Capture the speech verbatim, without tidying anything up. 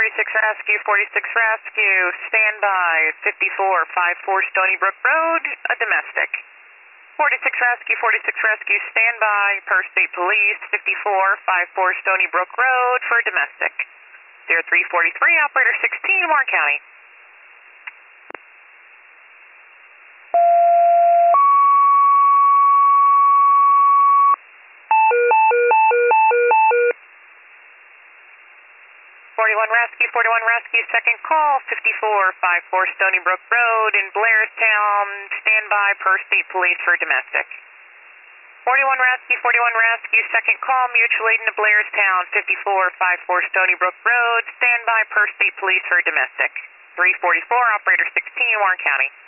forty-six Rescue, forty-six Rescue, stand by, fifty-four fifty-four Stony Brook Road, a domestic. forty-six Rescue, forty-six Rescue, stand by, per State Police, fifty-four fifty-four Stony Brook Road for a domestic. zero three forty-three, operator sixteen, Warren County. forty-one Rescue, forty-one Rescue, second call, fifty-four fifty-four Stony Brook Road in Blairstown, stand by, per State Police for domestic. forty-one Rescue, forty-one Rescue, second call, mutual aid into Blairstown, fifty-four fifty-four Stony Brook Road, stand by, per State Police for domestic. three forty-four, operator sixteen, Warren County.